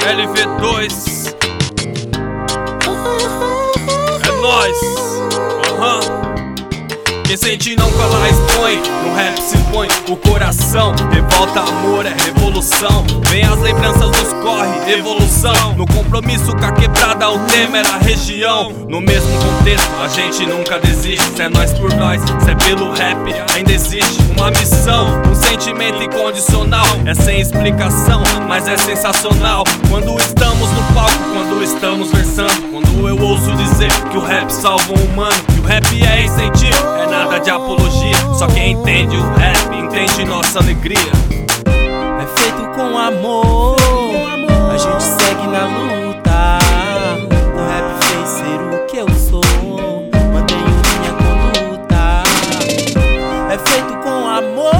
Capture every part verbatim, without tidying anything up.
L V dois. É nóis. Uhum. Quem sente não cala, expõe. No rap se põe o coração. Revolta, amor, é revolução. Vem as lembranças dos corre, evolução. No compromisso com a quebrada, o tema era a região. No mesmo contexto, a gente nunca desiste. Se é nós por nós, se é pelo rap, ainda existe uma missão. Um sentimento incondicional, é sem explicação, mas é sensacional. Quando estamos no palco, quando estamos versando, quando eu ouso dizer que o rap salva um humano, que o rap é incentivo, é nada de apologia. Só quem entende o rap, entende nossa alegria. É feito com amor, a gente segue na luta. O rap fez ser o que eu sou, mantenho minha conduta. É feito com amor,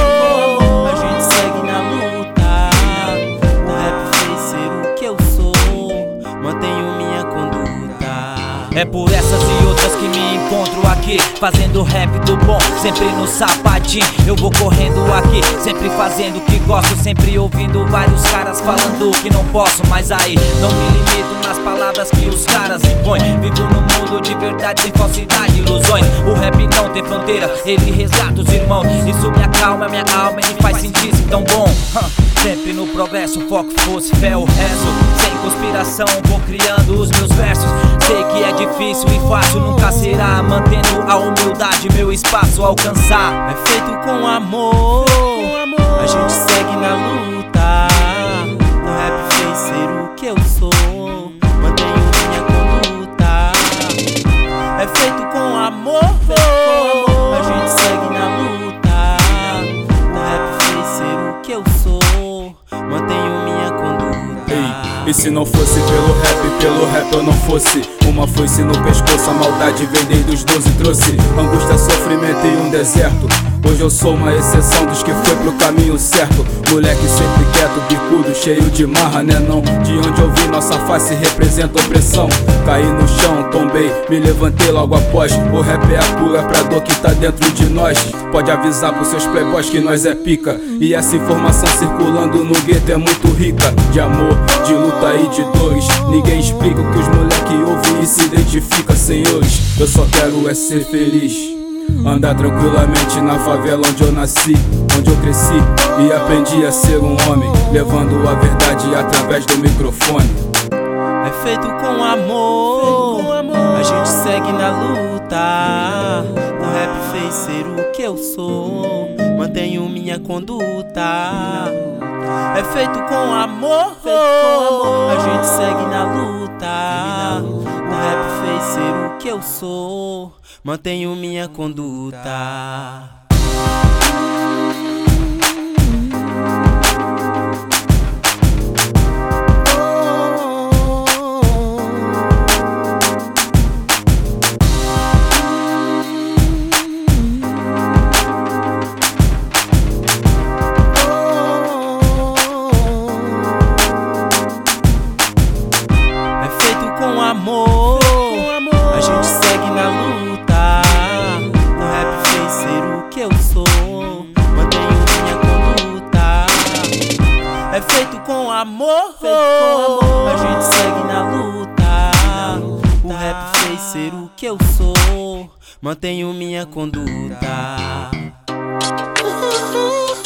a gente segue na luta. O rap fez ser o que eu sou, mantenho minha conduta. É por essas e outras que me encontro aqui, fazendo rap do bom, sempre no sapatinho. Eu vou correndo aqui, sempre fazendo o que gosto, sempre ouvindo vários caras falando que não posso. Mas aí, não me limito nas palavras que os caras impõem. Vivo no mundo de verdade, sem falsidade, ilusões. O rap não tem fronteira, ele resgata os irmãos. Isso me acalma, minha alma e me faz sentir tão bom. Sempre no progresso, foco, fosse fé, o resto. Sem conspiração, vou criando os meus versos. Sei que é difícil e fácil, nunca será. Mantendo a humildade, meu espaço alcançar. É feito com amor, a gente segue na luta. O rap fez ser o que eu sou, mantenho minha conduta. É feito com amor, a gente segue na luta. O rap fez ser o que eu sou, mantenho minha conduta. Ei, e se não fosse pelo rap, pelo rap eu não fosse. Uma foice no pescoço, a maldade vem desde os doze. Trouxe angústia, sofrimento e um deserto. Hoje eu sou uma exceção dos que foi pro caminho certo. Moleque sempre quieto, bicudo, cheio de marra, né não? De onde eu vi, nossa face representa opressão. Caí no chão, tombei, me levantei logo após. O rap é a cura pra dor que tá dentro de nós. Pode avisar pros seus playboys que nós é pica. E essa informação circulando no gueto é muito rica. De amor, de luta e de dores. Ninguém explica o que os moleque ouvem e se identifica, senhores. Eu só quero é ser feliz, andar tranquilamente na favela onde eu nasci, onde eu cresci e aprendi a ser um homem, levando a verdade através do microfone. É feito com amor, a gente segue na luta. O rap fez ser o que eu sou, mantenho minha conduta. É feito com amor, a gente segue na luta. O rap fez ser o que eu sou, mantenho minha conduta. Amor, a gente segue na luta. O rap fez ser o que eu sou, mantenho minha conduta. É feito com amor, a gente segue na luta. O rap fez ser o que eu sou, mantenho minha conduta.